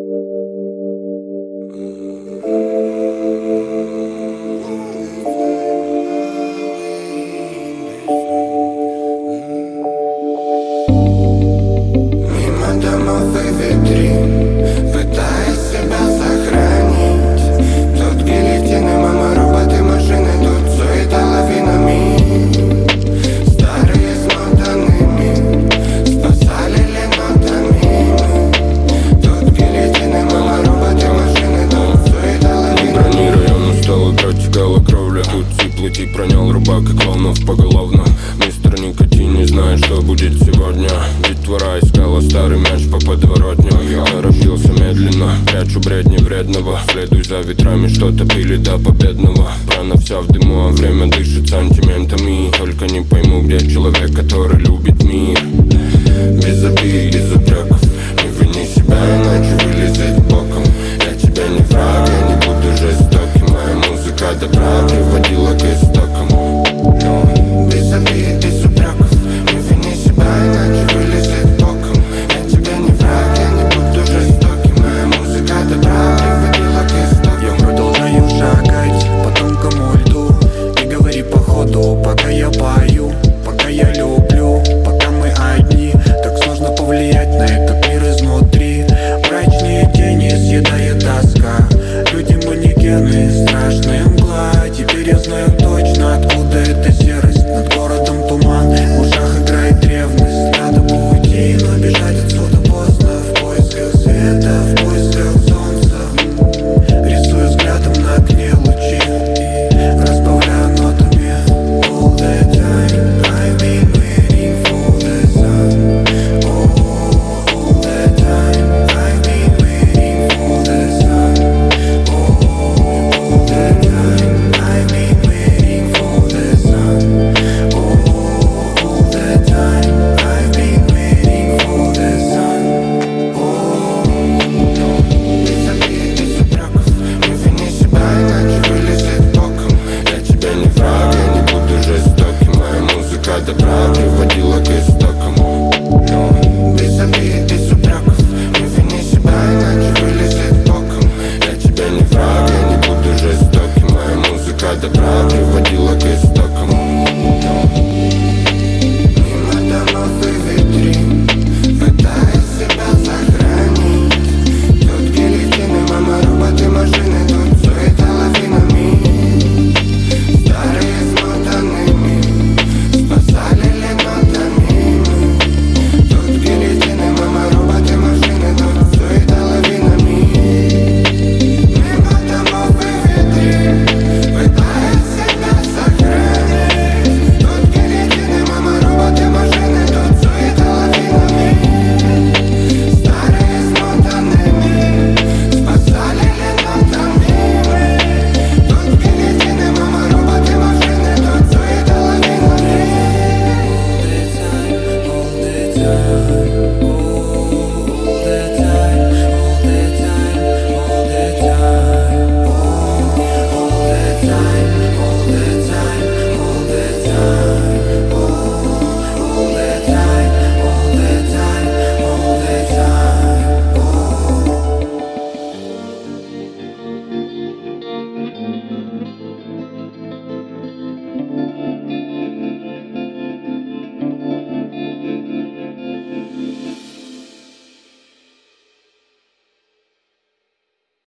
Мимо домов и витрин, пытаясь себя сохранить. Тут гильотины, мама, роботы, машины, тут суета лавинами. Старые смотанными спасали ленотами. Тут гильотины, мама, роботы, машины, тут суета лавинами. Брони район устал играть в галокровля. Тут сиплоти пронял рубак и клоунов поголовно. Мистер Никотин не знает, что будет сегодня. Детвора искала старый мяч по подворотню. Торопился медленно, прячу бредни вредного. Следуй за ветрами, что-то пили до победного. Рана вся в дыму, а время дышит сантиментами. Только не пойму, где человек, который любит мир. Без обид, без упреков, не вини себя, иначе вылезет боком. Я тебя не враг, я не буду жестоким. Моя музыка добра приводила к истокам. Без обид, без упреков, не вини себя, иначе вылезет боком. Я тебе не враг, я не буду жестоким. Моя музыка добра приводила к истокам. Я продолжаю шагать по тонкому льду. Не говори по ходу, пока я пою, пока я люблю, пока мы одни. Так сложно повлиять на этот мир изнутри. Мрачные тени съедает тоска. Люди манекены, страшная мгла. Теперь я знаю точно, откуда эта серость. Над городом туман, в ушах играет ревность. Надо бы уйти, но бежать отсюда поздно. В поисках света,